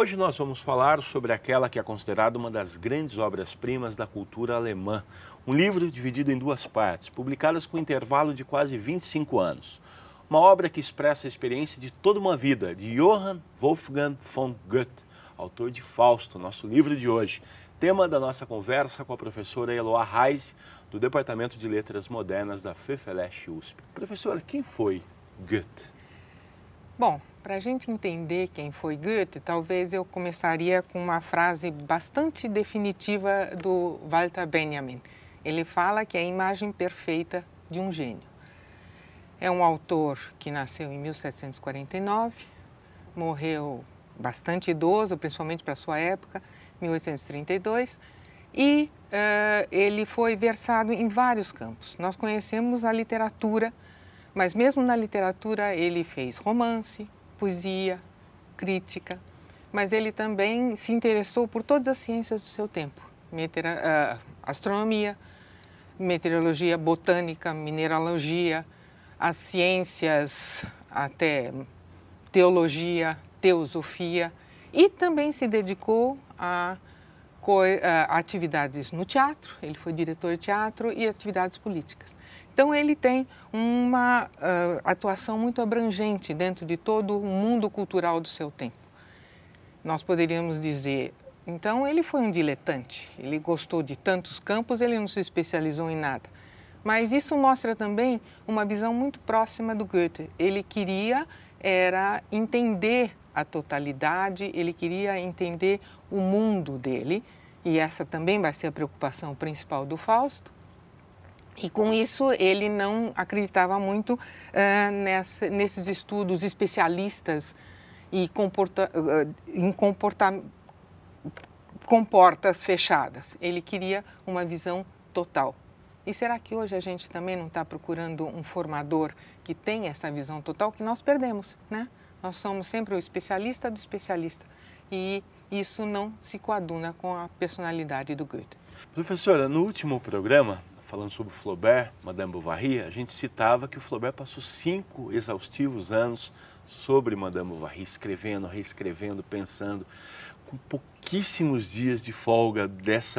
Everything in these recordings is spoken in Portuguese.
Hoje nós vamos falar sobre aquela que é considerada uma das grandes obras-primas da cultura alemã. Um livro dividido em duas partes, publicadas com intervalo de quase 25 anos. Uma obra que expressa a experiência de toda uma vida, de Johann Wolfgang von Goethe, autor de Fausto, nosso livro de hoje. Tema da nossa conversa com a professora Eloá Reis, do Departamento de Letras Modernas da FEFELESH USP. Professora, quem foi Goethe? Bom, para a gente entender quem foi Goethe, talvez eu começaria com uma frase bastante definitiva do Walter Benjamin. Ele fala que é a imagem perfeita de um gênio. É um autor que nasceu em 1749, morreu bastante idoso, principalmente para a sua época, 1832, e ele foi versado em vários campos. Nós conhecemos a literatura, mas mesmo na literatura ele fez romance, poesia, crítica, mas ele também se interessou por todas as ciências do seu tempo, astronomia, meteorologia, botânica, mineralogia, as ciências, até teologia, teosofia, e também se dedicou a atividades no teatro, ele foi diretor de teatro e atividades políticas. Então ele tem uma atuação muito abrangente dentro de todo o mundo cultural do seu tempo. Nós poderíamos dizer, então ele foi um diletante, ele gostou de tantos campos, ele não se especializou em nada. Mas isso mostra também uma visão muito próxima do Goethe. Ele queria entender a totalidade, ele queria entender o mundo dele, e essa também vai ser a preocupação principal do Fausto. E com isso ele não acreditava muito nesses estudos especialistas e comportas fechadas. Ele queria uma visão total. E será que hoje a gente também não está procurando um formador que tenha essa visão total que nós perdemos, né? Nós somos sempre o especialista do especialista e isso não se coaduna com a personalidade do Goethe. Professora, no último programa, falando sobre Flaubert, Madame Bovary, a gente citava que o Flaubert passou 5 exaustivos anos sobre Madame Bovary, escrevendo, reescrevendo, pensando, com pouquíssimos dias de folga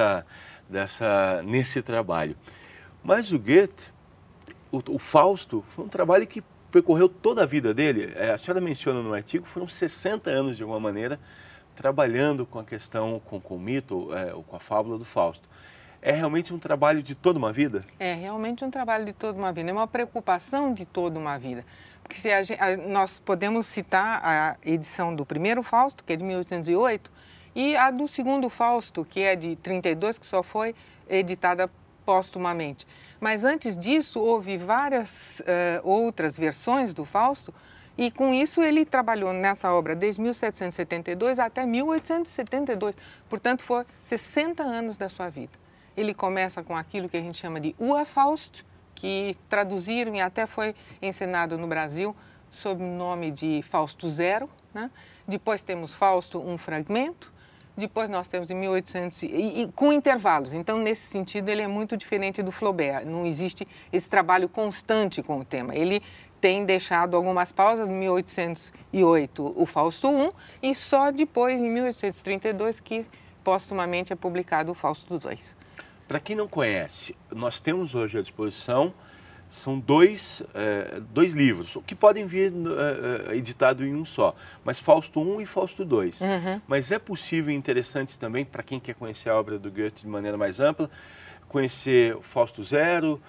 nesse trabalho. Mas o Goethe, o Fausto, foi um trabalho que percorreu toda a vida dele. A senhora menciona no artigo, foram 60 anos de alguma maneira, trabalhando com a questão, com o mito, com a fábula do Fausto. É realmente um trabalho de toda uma vida? É realmente um trabalho de toda uma vida, é uma preocupação de toda uma vida. Porque nós podemos citar a edição do primeiro Fausto, que é de 1808, e a do segundo Fausto, que é de 32, que só foi editada póstumamente. Mas antes disso, houve várias outras versões do Fausto, e com isso ele trabalhou nessa obra desde 1772 até 1872. Portanto, foi 60 anos da sua vida. Ele começa com aquilo que a gente chama de Urfaust, que traduziram e até foi encenado no Brasil sob o nome de Fausto Zero, né? Depois temos Fausto, um fragmento. Depois nós temos em 1800, com intervalos. Então, nesse sentido, ele é muito diferente do Flaubert. Não existe esse trabalho constante com o tema. Ele tem deixado algumas pausas, em 1808, o Fausto I, e só depois, em 1832, que póstumamente é publicado o Fausto II. Para quem não conhece, nós temos hoje à disposição, são dois livros, que podem vir editados em um só, mas Fausto I e Fausto II. Uhum. Mas é possível e interessante também, para quem quer conhecer a obra do Goethe de maneira mais ampla, conhecer Fausto Zero,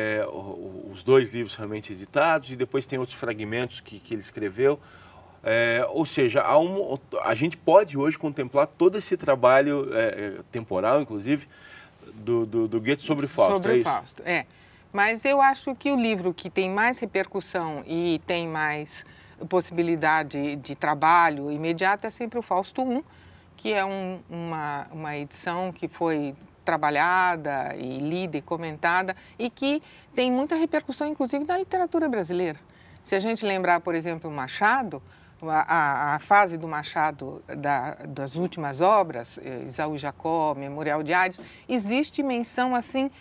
os 2 livros realmente editados, e depois tem outros fragmentos que ele escreveu. Ou seja, a gente pode hoje contemplar todo esse trabalho temporal, inclusive, do Goethe sobre o Fausto. Sobre o Fausto, Mas eu acho que o livro que tem mais repercussão e tem mais possibilidade de trabalho imediato é sempre o Fausto I, que é uma edição que foi trabalhada e lida e comentada e que tem muita repercussão, inclusive, na literatura brasileira. Se a gente lembrar, por exemplo, o Machado, a fase do Machado das últimas obras, Esaú e Jacó, Memorial de Aires, existe menção assim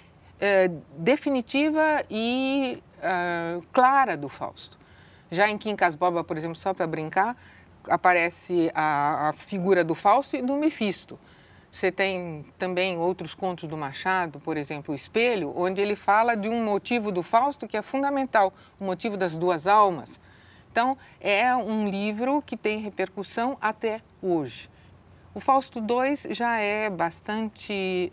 definitiva e clara do Fausto. Já em Quincas Borba, por exemplo, só para brincar, aparece a figura do Fausto e do Mefisto. Você tem também outros contos do Machado, por exemplo, O Espelho, onde ele fala de um motivo do Fausto que é fundamental, o motivo das duas almas. Então, é um livro que tem repercussão até hoje. O Fausto II já é bastante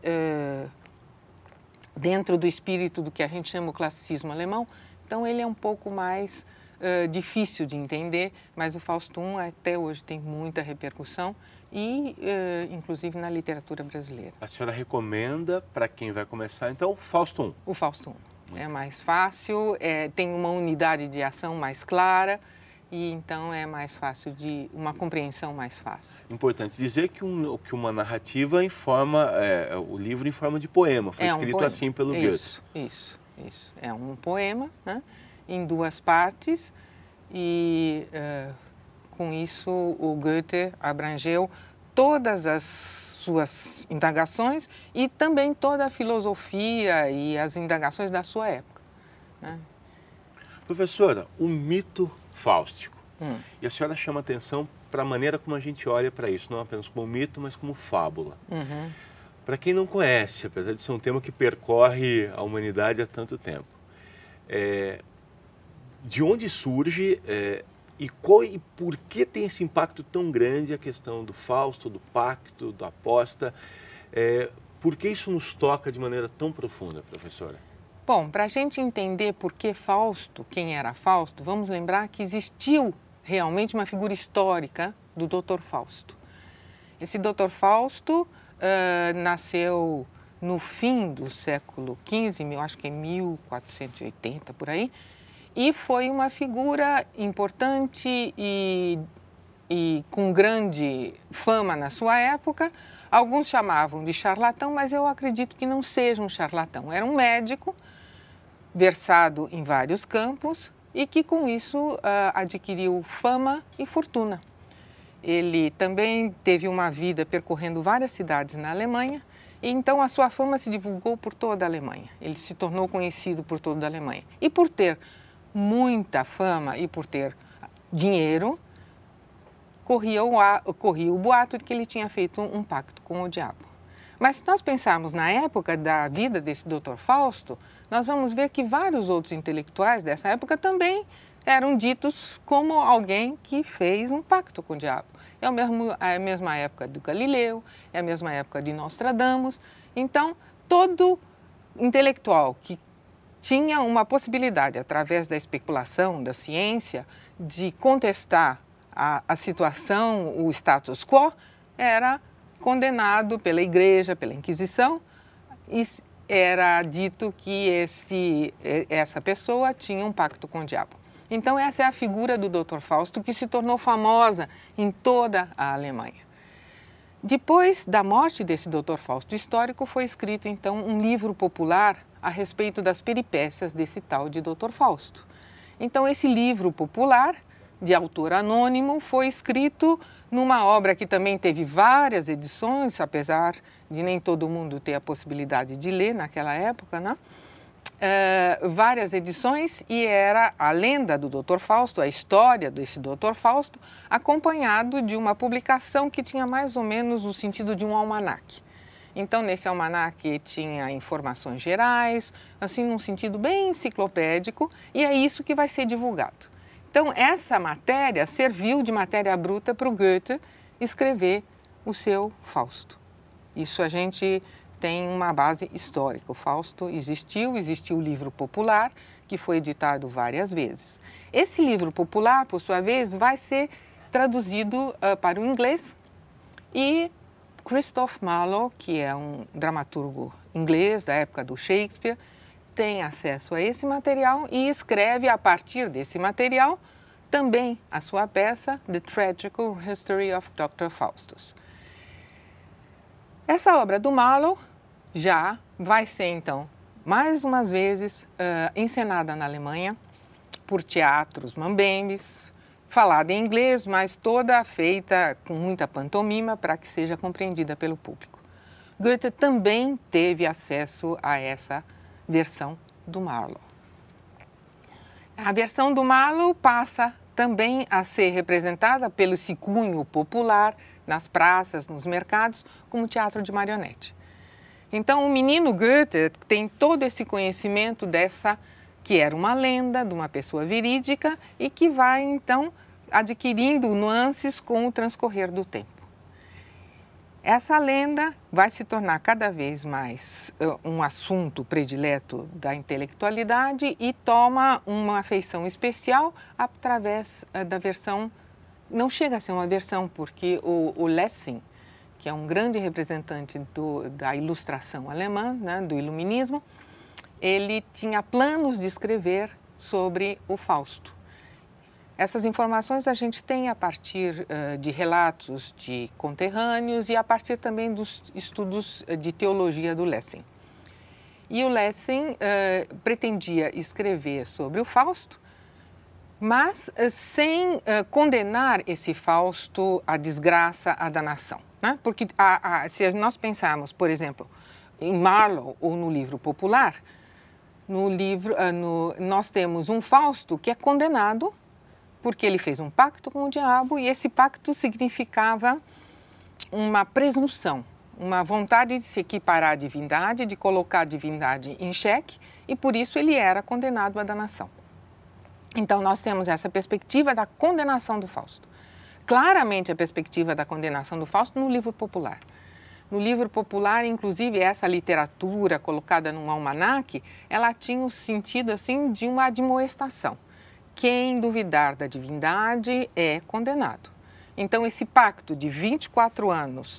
dentro do espírito do que a gente chama o classicismo alemão, então ele é um pouco mais difícil de entender, mas o Fausto I até hoje tem muita repercussão e, inclusive, na literatura brasileira. A senhora recomenda para quem vai começar, então, o Fausto I? O Fausto I. É mais fácil, tem uma unidade de ação mais clara e, então, é mais fácil uma compreensão mais fácil. Importante dizer que uma narrativa informa, o livro em forma de poema, foi escrito assim pelo Goethe. Isso. É um poema, né, em duas partes e, com isso, o Goethe abrangeu todas as suas indagações e também toda a filosofia e as indagações da sua época, né? Professora, o mito fáustico. E a senhora chama atenção para a maneira como a gente olha para isso, não apenas como mito, mas como fábula. Para quem não conhece, apesar de ser um tema que percorre a humanidade há tanto tempo, de onde surge e por que tem esse impacto tão grande a questão do Fausto, do pacto, da aposta? Por que isso nos toca de maneira tão profunda, professora? Bom, para a gente entender por que Fausto, quem era Fausto, vamos lembrar que existiu realmente uma figura histórica do Dr. Fausto. Esse Dr. Fausto nasceu no fim do século XV, eu acho que é 1480, por aí, e foi uma figura importante e com grande fama na sua época. Alguns chamavam de charlatão, mas eu acredito que não seja um charlatão. Era um médico versado em vários campos e que com isso adquiriu fama e fortuna. Ele também teve uma vida percorrendo várias cidades na Alemanha e então a sua fama se divulgou por toda a Alemanha. Ele se tornou conhecido por toda a Alemanha. E por ter muita fama e por ter dinheiro, corria o boato de que ele tinha feito um pacto com o diabo. Mas se nós pensarmos na época da vida desse Dr. Fausto, nós vamos ver que vários outros intelectuais dessa época também eram ditos como alguém que fez um pacto com o diabo. É a mesma época do Galileu, é a mesma época de Nostradamus. Então, todo intelectual que tinha uma possibilidade, através da especulação, da ciência, de contestar a situação, o status quo, era condenado pela Igreja, pela Inquisição, e era dito que essa pessoa tinha um pacto com o diabo. Então, essa é a figura do Dr. Fausto, que se tornou famosa em toda a Alemanha. Depois da morte desse Dr. Fausto histórico, foi escrito, então, um livro popular a respeito das peripécias desse tal de Dr. Fausto. Então, esse livro popular, de autor anônimo, foi escrito numa obra que também teve várias edições, apesar de nem todo mundo ter a possibilidade de ler naquela época, né? Várias edições, e era a lenda do Dr. Fausto, a história desse Dr. Fausto, acompanhado de uma publicação que tinha mais ou menos o sentido de um almanaque. Então, nesse almanaque tinha informações gerais, assim, num sentido bem enciclopédico, e é isso que vai ser divulgado. Então, essa matéria serviu de matéria bruta para o Goethe escrever o seu Fausto. Isso a gente tem uma base histórica. O Fausto existiu o livro popular, que foi editado várias vezes. Esse livro popular, por sua vez, vai ser traduzido para o inglês e Christoph Marlowe, que é um dramaturgo inglês da época do Shakespeare, tem acesso a esse material e escreve a partir desse material também a sua peça The Tragical History of Dr. Faustus. Essa obra do Marlowe já vai ser, então, mais umas vezes encenada na Alemanha por teatros mambembes, falada em inglês, mas toda feita com muita pantomima para que seja compreendida pelo público. Goethe também teve acesso a essa versão do Marlowe. A versão do Marlowe passa também a ser representada pelo esse cunho popular nas praças, nos mercados, como teatro de marionete. Então, o menino Goethe tem todo esse conhecimento dessa, que era uma lenda de uma pessoa verídica e que vai, então, adquirindo nuances com o transcorrer do tempo. Essa lenda vai se tornar cada vez mais um assunto predileto da intelectualidade e toma uma feição especial através da versão, não chega a ser uma versão, porque o Lessing, que é um grande representante da ilustração alemã, né, do iluminismo, ele tinha planos de escrever sobre o Fausto. Essas informações a gente tem a partir de relatos de conterrâneos e a partir também dos estudos de teologia do Lessing. E o Lessing pretendia escrever sobre o Fausto, mas sem condenar esse Fausto à desgraça, à danação, né? Porque se nós pensarmos, por exemplo, em Marlowe ou no livro popular, nós temos um Fausto que é condenado porque ele fez um pacto com o diabo e esse pacto significava uma presunção, uma vontade de se equiparar à divindade, de colocar a divindade em xeque, e por isso ele era condenado à danação. Então nós temos essa perspectiva da condenação do Fausto. Claramente a perspectiva da condenação do Fausto no livro popular. No livro popular, inclusive, essa literatura colocada num almanaque, ela tinha o sentido assim de uma admoestação. Quem duvidar da divindade é condenado. Então, esse pacto de 24 anos,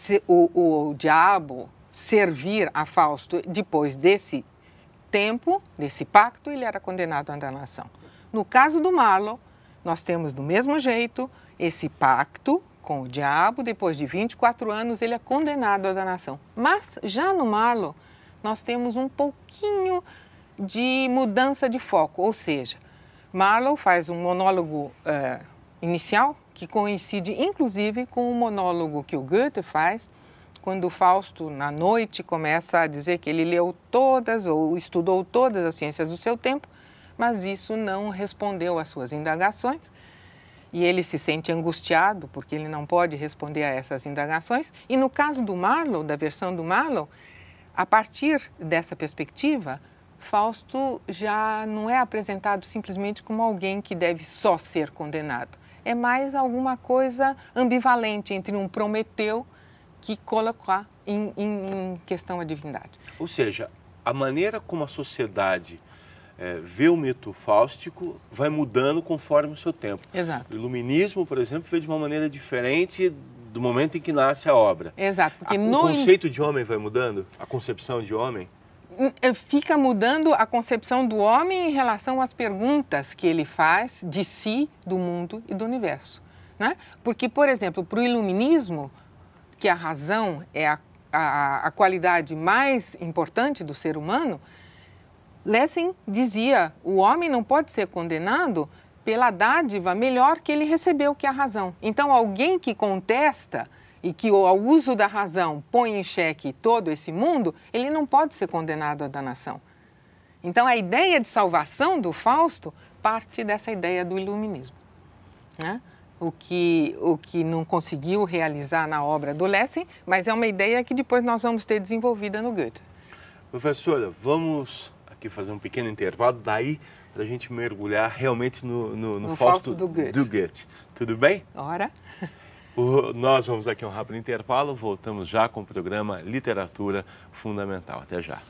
o diabo servir a Fausto depois desse tempo, desse pacto, ele era condenado à danação. No caso do Marlowe, nós temos do mesmo jeito esse pacto com o diabo, depois de 24 anos ele é condenado à danação. Mas já no Marlowe, nós temos um pouquinho de mudança de foco, ou seja, Marlowe faz um monólogo inicial que coincide inclusive com o monólogo que o Goethe faz quando o Fausto, na noite, começa a dizer que ele leu todas ou estudou todas as ciências do seu tempo, mas isso não respondeu às suas indagações e ele se sente angustiado porque ele não pode responder a essas indagações. E no caso do Marlowe, da versão do Marlowe, a partir dessa perspectiva, Fausto já não é apresentado simplesmente como alguém que deve só ser condenado. É mais alguma coisa ambivalente entre um Prometeu que colocar em questão a divindade. Ou seja, a maneira como a sociedade vê o mito fáustico vai mudando conforme o seu tempo. Exato. O iluminismo, por exemplo, vê de uma maneira diferente do momento em que nasce a obra. Exato. Porque o conceito de homem vai mudando? A concepção de homem? Fica mudando a concepção do homem em relação às perguntas que ele faz de si, do mundo e do universo, né? Porque, por exemplo, para o iluminismo, que a razão é a qualidade mais importante do ser humano, Lessing dizia, o homem não pode ser condenado pela dádiva melhor que ele recebeu, que é a razão. Então, alguém que contesta e que ao uso da razão põe em xeque todo esse mundo, ele não pode ser condenado à danação. Então, a ideia de salvação do Fausto parte dessa ideia do iluminismo, né? O que não conseguiu realizar na obra do Lessing, mas é uma ideia que depois nós vamos ter desenvolvida no Goethe. Professora, vamos aqui fazer um pequeno intervalo, daí para a gente mergulhar realmente no Fausto do Goethe. Tudo bem? Ora. Nós vamos aqui a um rápido intervalo, voltamos já com o programa Literatura Fundamental. Até já.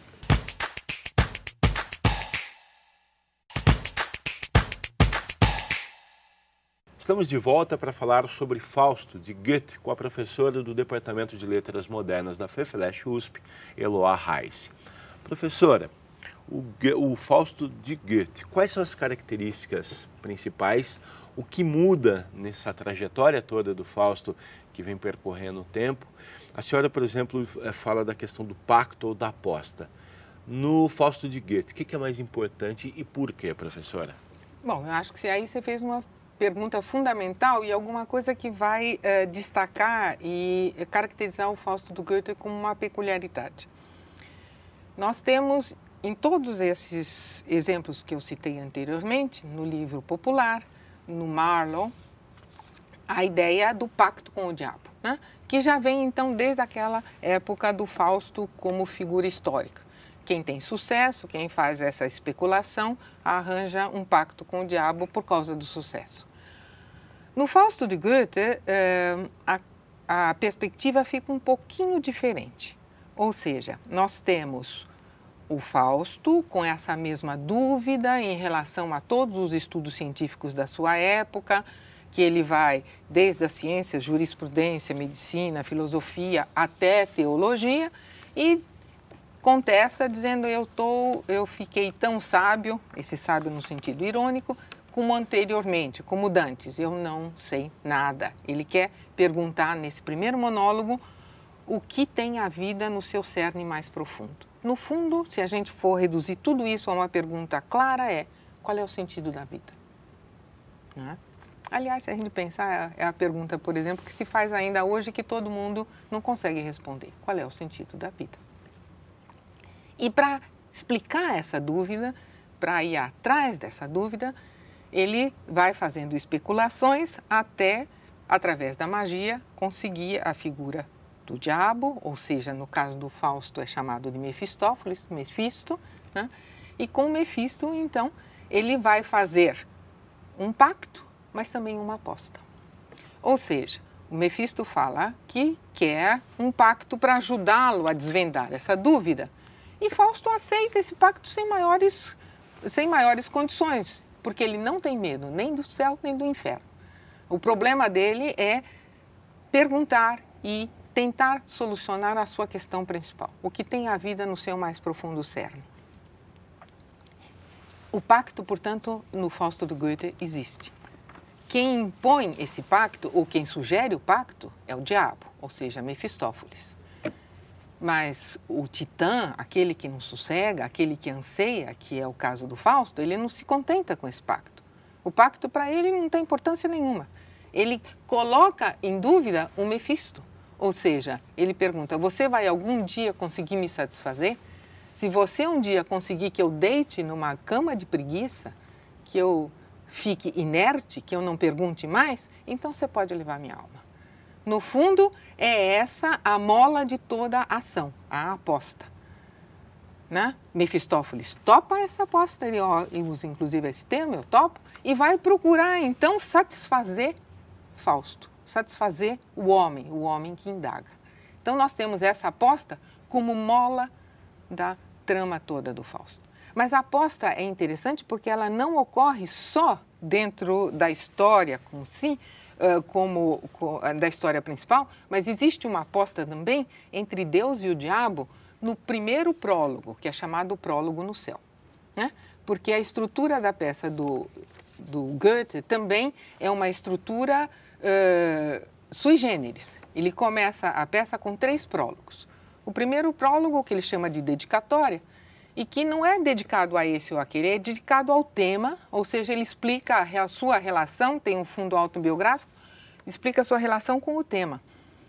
Estamos de volta para falar sobre Fausto, de Goethe, com a professora do Departamento de Letras Modernas da FEFELESH USP, Eloá Reis. Professora, o Fausto de Goethe, quais são as características principais? O que muda nessa trajetória toda do Fausto que vem percorrendo o tempo? A senhora, por exemplo, fala da questão do pacto ou da aposta. No Fausto de Goethe, o que é mais importante e por quê, professora? Bom, eu acho que aí você fez uma pergunta fundamental e alguma coisa que vai destacar e caracterizar o Fausto do Goethe como uma peculiaridade. Nós temos, em todos esses exemplos que eu citei anteriormente, no livro popular, no Marlowe, a ideia do pacto com o diabo, né? Que já vem então desde aquela época do Fausto como figura histórica. Quem tem sucesso, quem faz essa especulação, arranja um pacto com o diabo por causa do sucesso. No Fausto de Goethe, a perspectiva fica um pouquinho diferente. Ou seja, nós temos o Fausto com essa mesma dúvida em relação a todos os estudos científicos da sua época, que ele vai desde as ciências, jurisprudência, medicina, filosofia, até teologia, e contesta dizendo eu fiquei tão sábio, esse sábio no sentido irônico, como anteriormente, como dantes, eu não sei nada. Ele quer perguntar nesse primeiro monólogo o que tem a vida no seu cerne mais profundo. No fundo, se a gente for reduzir tudo isso a uma pergunta clara, qual é o sentido da vida? Não é? Aliás, se a gente pensar, é a pergunta, por exemplo, que se faz ainda hoje que todo mundo não consegue responder. Qual é o sentido da vida? E para explicar essa dúvida, para ir atrás dessa dúvida, ele vai fazendo especulações até, através da magia, conseguir a figura do diabo, ou seja, no caso do Fausto é chamado de Mefistófeles, Mefisto, né? E com Mefisto, então, ele vai fazer um pacto, mas também uma aposta. Ou seja, o Mefisto fala que quer um pacto para ajudá-lo a desvendar essa dúvida, e Fausto aceita esse pacto sem maiores condições, porque ele não tem medo nem do céu nem do inferno. O problema dele é perguntar e tentar solucionar a sua questão principal, o que tem a vida no seu mais profundo cerne. O pacto, portanto, no Fausto de Goethe existe. Quem impõe esse pacto, ou quem sugere o pacto, é o diabo, ou seja, Mefistófeles. Mas o titã, aquele que não sossega, aquele que anseia, que é o caso do Fausto, ele não se contenta com esse pacto. O pacto para ele não tem importância nenhuma. Ele coloca em dúvida o Mefisto. Ou seja, ele pergunta, você vai algum dia conseguir me satisfazer? Se você um dia conseguir que eu deite numa cama de preguiça, que eu fique inerte, que eu não pergunte mais, então você pode levar minha alma. No fundo, é essa a mola de toda a ação, a aposta. Né? Mefistófeles topa essa aposta, ele usa inclusive esse termo, eu topo, e vai procurar então satisfazer Fausto, satisfazer o homem que indaga. Então nós temos essa aposta como mola da trama toda do Fausto. Mas a aposta é interessante porque ela não ocorre só dentro da história da história principal, mas existe uma aposta também entre Deus e o diabo no primeiro prólogo, que é chamado Prólogo no Céu. Né? Porque a estrutura da peça do Goethe também é uma estrutura sui generis. Ele começa a peça com 3 prólogos. O primeiro prólogo, que ele chama de dedicatória, e que não é dedicado a esse ou aquele, é dedicado ao tema, ou seja, ele explica a sua relação, tem um fundo autobiográfico, explica a sua relação com o tema.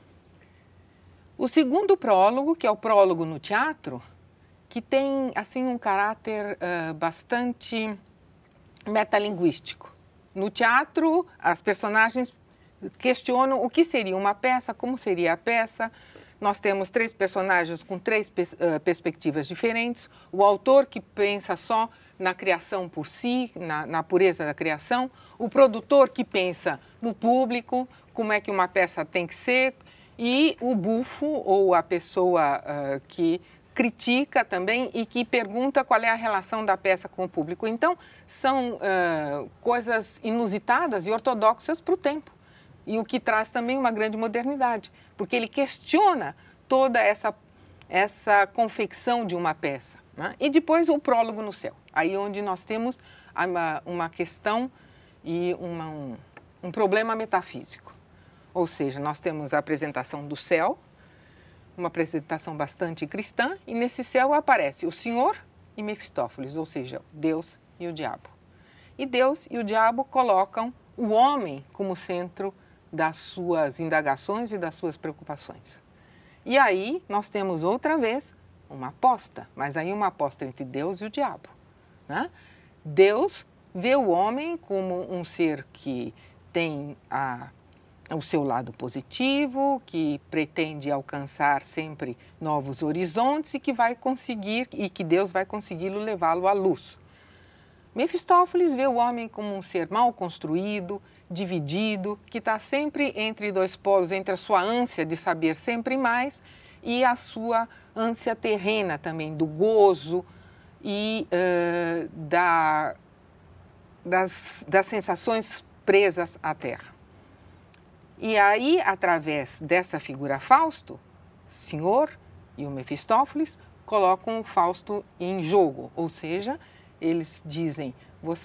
O segundo prólogo, que é o prólogo no teatro, que tem assim um caráter bastante metalinguístico. No teatro, as personagens questionam o que seria uma peça, como seria a peça. Nós temos 3 personagens com 3 perspectivas diferentes. O autor que pensa só na criação por si, na pureza da criação. O produtor que pensa no público, como é que uma peça tem que ser. E o bufo, ou a pessoa que critica também e que pergunta qual é a relação da peça com o público. Então, são coisas inusitadas e ortodoxas para o tempo. E o que traz também uma grande modernidade, porque ele questiona toda essa confecção de uma peça. Né? E depois o prólogo no céu, aí onde nós temos uma questão e um problema metafísico. Ou seja, nós temos a apresentação do céu, uma apresentação bastante cristã, e nesse céu aparece o Senhor e Mefistófeles, ou seja, Deus e o diabo. E Deus e o diabo colocam o homem como centro das suas indagações e das suas preocupações. E aí nós temos outra vez uma aposta, mas aí uma aposta entre Deus e o diabo. Né? Deus vê o homem como um ser que tem o seu lado positivo, que pretende alcançar sempre novos horizontes e que vai conseguir, e que Deus vai consegui-lo levá-lo à luz. Mefistófeles vê o homem como um ser mal construído, dividido, que está sempre entre dois polos, entre a sua ânsia de saber sempre mais e a sua ânsia terrena também, do gozo e das sensações presas à terra. E aí, através dessa figura Fausto, o Senhor e o Mefistófeles colocam o Fausto em jogo, ou seja, eles dizem,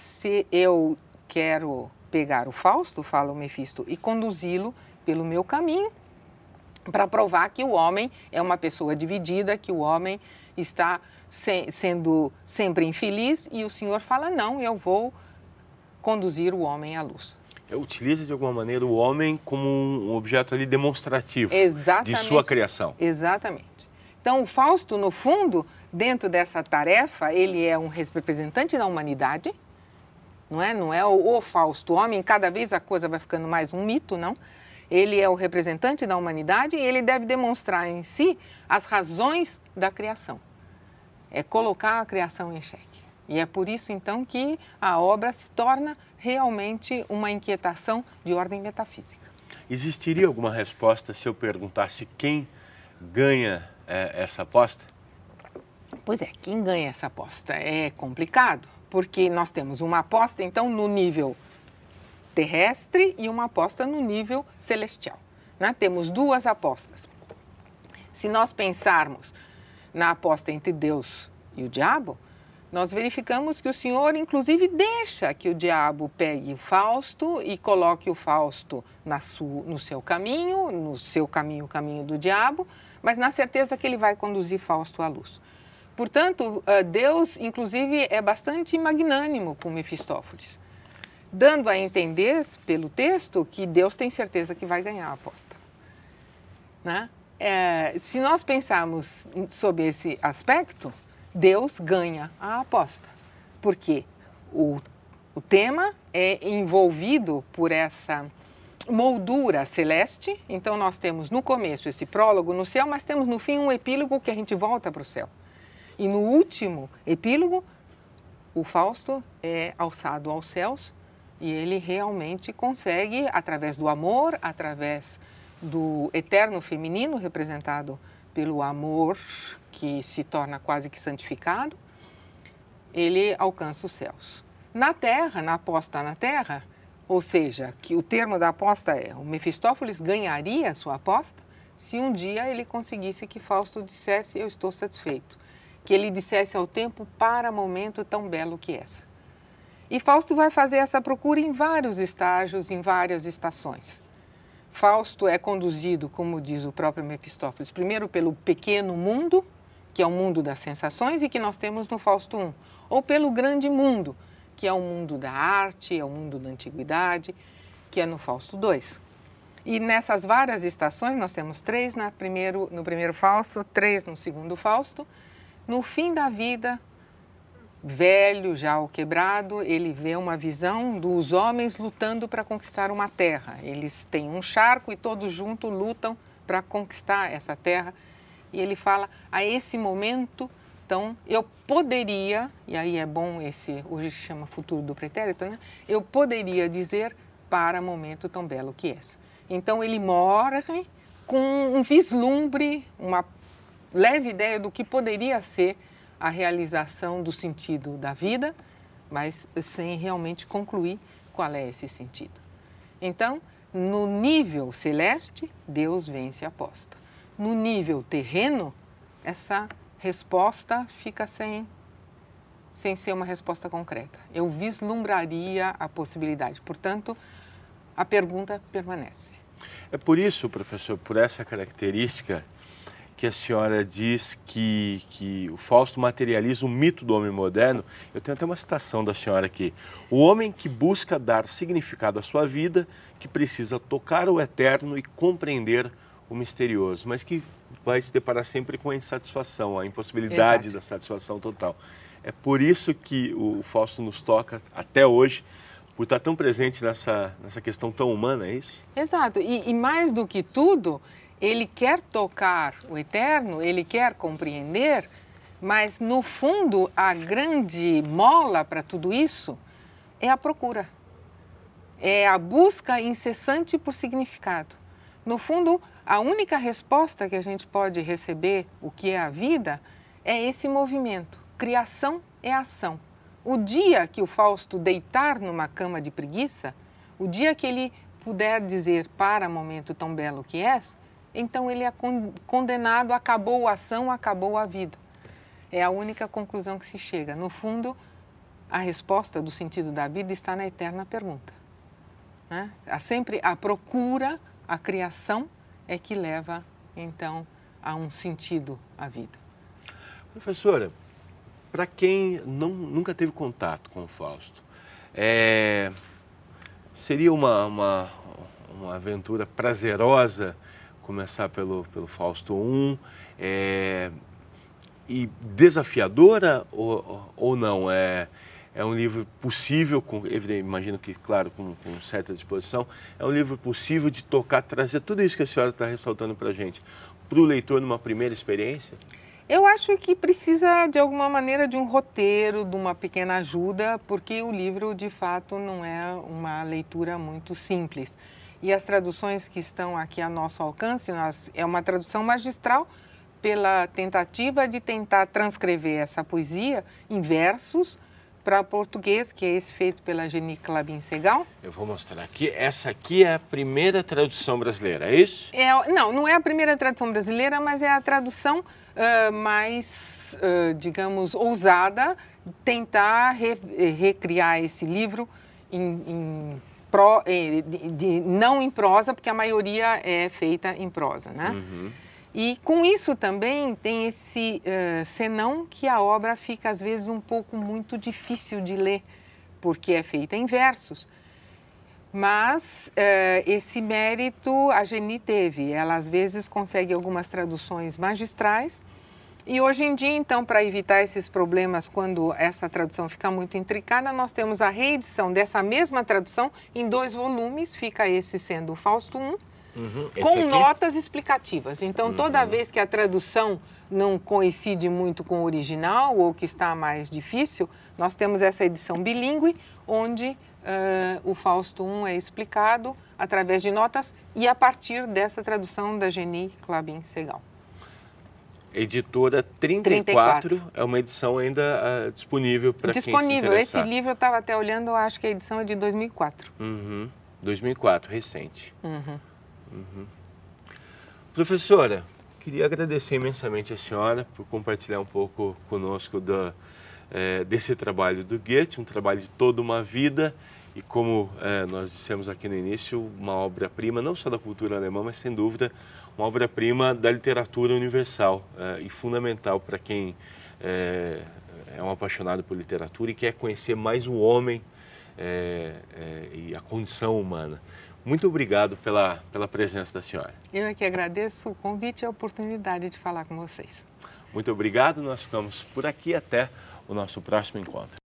eu quero pegar o Fausto, fala o Mefisto, e conduzi-lo pelo meu caminho para provar que o homem é uma pessoa dividida, que o homem está sendo sempre infeliz, e o Senhor fala, não, eu vou conduzir o homem à luz. Utiliza de alguma maneira o homem como um objeto ali demonstrativo de sua criação. Exatamente. Então, o Fausto, no fundo, dentro dessa tarefa, ele é um representante da humanidade, não é o Fausto, o homem, cada vez a coisa vai ficando mais um mito, não? Ele é o representante da humanidade e ele deve demonstrar em si as razões da criação. É colocar a criação em xeque. E é por isso, então, que a obra se torna realmente uma inquietação de ordem metafísica. Existiria alguma resposta se eu perguntasse quem ganha essa aposta? Pois é, quem ganha essa aposta? É complicado, porque nós temos uma aposta, então, no nível terrestre e uma aposta no nível celestial, né? Temos duas apostas. Se nós pensarmos na aposta entre Deus e o diabo, nós verificamos que o Senhor, inclusive, deixa que o diabo pegue o Fausto e coloque o Fausto no seu caminho, o caminho do diabo, mas na certeza que ele vai conduzir Fausto à luz. Portanto, Deus, inclusive, é bastante magnânimo com Mefistófeles, dando a entender, pelo texto, que Deus tem certeza que vai ganhar a aposta, né? Se nós pensarmos sobre esse aspecto, Deus ganha a aposta, porque o tema é envolvido por essa moldura celeste. Então nós temos no começo esse prólogo no céu, mas temos no fim um epílogo que a gente volta para o céu. E no último epílogo, o Fausto é alçado aos céus e ele realmente consegue, através do amor, através do eterno feminino, representado pelo amor que se torna quase que santificado, ele alcança os céus. Na terra, na aposta na terra, ou seja, que o termo da aposta é, o Mefistófeles ganharia a sua aposta se um dia ele conseguisse que Fausto dissesse, eu estou satisfeito. Que ele dissesse ao tempo, para momento tão belo que essa. E Fausto vai fazer essa procura em vários estágios, em várias estações. Fausto é conduzido, como diz o próprio Mefistófeles, primeiro pelo pequeno mundo, que é o mundo das sensações e que nós temos no Fausto I, ou pelo grande mundo, que é o mundo da arte, é o mundo da antiguidade, que é no Fausto II. E nessas várias estações, nós temos 3 no primeiro Fausto, 3 no segundo Fausto. No fim da vida, velho, já o quebrado, ele vê uma visão dos homens lutando para conquistar uma terra. Eles têm um charco e todos juntos lutam para conquistar essa terra. E ele fala, a esse momento, então, eu poderia, e aí é bom hoje se chama futuro do pretérito, né? Eu poderia dizer para momento tão belo que esse. Então, ele morre com um vislumbre, uma leve ideia do que poderia ser a realização do sentido da vida, mas sem realmente concluir qual é esse sentido. Então, no nível celeste, Deus vence a aposta. No nível terreno, essa resposta fica sem ser uma resposta concreta. Eu vislumbraria a possibilidade. Portanto, a pergunta permanece. É por isso, professor, por essa característica, que a senhora diz que o Fausto materializa o mito do homem moderno. Eu tenho até uma citação da senhora aqui. O homem que busca dar significado à sua vida, que precisa tocar o eterno e compreender o misterioso, mas que vai se deparar sempre com a insatisfação, a impossibilidade da satisfação total. É por isso que o Fausto nos toca até hoje, por estar tão presente nessa questão tão humana, é isso? Exato, e mais do que tudo, ele quer tocar o eterno, ele quer compreender, mas no fundo a grande mola para tudo isso é a procura, é a busca incessante por significado. No fundo, a única resposta que a gente pode receber, o que é a vida, é esse movimento. Criação é ação. O dia que o Fausto deitar numa cama de preguiça, o dia que ele puder dizer para momento tão belo que és, então ele é condenado, acabou a ação, acabou a vida. É a única conclusão que se chega. No fundo, a resposta do sentido da vida está na eterna pergunta. Né? Há sempre a procura, a criação é que leva, então, a um sentido à vida. Professora, para quem nunca teve contato com o Fausto, seria uma aventura prazerosa começar pelo Fausto I e desafiadora ou não? É um livro possível, imagino que, claro, com certa disposição, é um livro possível de tocar, trazer tudo isso que a senhora está ressaltando para a gente, para o leitor numa primeira experiência? Eu acho que precisa, de alguma maneira, de um roteiro, de uma pequena ajuda, porque o livro, de fato, não é uma leitura muito simples. E as traduções que estão aqui a nosso alcance, é uma tradução magistral pela tentativa de tentar transcrever essa poesia em versos para português, que é esse feito pela Geni Clabin Segal. Eu vou mostrar aqui. Essa aqui é a primeira tradução brasileira, é isso? Não é a primeira tradução brasileira, mas é a tradução mais, digamos, ousada, tentar recriar esse livro não em prosa, porque a maioria é feita em prosa, né? Uhum. E com isso também tem esse senão que a obra fica às vezes um pouco muito difícil de ler, porque é feita em versos. Mas esse mérito a Geni teve, ela às vezes consegue algumas traduções magistrais. E hoje em dia, então, para evitar esses problemas, quando essa tradução fica muito intricada, nós temos a reedição dessa mesma tradução em 2 volumes, fica esse sendo o Fausto I, com notas explicativas. Então, toda vez que a tradução não coincide muito com o original ou que está mais difícil, nós temos essa edição bilíngue, onde o Fausto I é explicado através de notas e a partir dessa tradução da Geni Clabin Segal. Editora 34 é uma edição ainda disponível para quem se interessar. Esse livro eu estava até olhando, eu acho que a edição é de 2004. 2004, recente. Professora, queria agradecer imensamente a senhora por compartilhar um pouco conosco desse trabalho do Goethe, um trabalho de toda uma vida e, como nós dissemos aqui no início, uma obra-prima não só da cultura alemã, mas sem dúvida uma obra-prima da literatura universal e fundamental para quem é um apaixonado por literatura e quer conhecer mais o homem e a condição humana. Muito obrigado pela presença da senhora. Eu é que agradeço o convite e a oportunidade de falar com vocês. Muito obrigado, nós ficamos por aqui, até o nosso próximo encontro.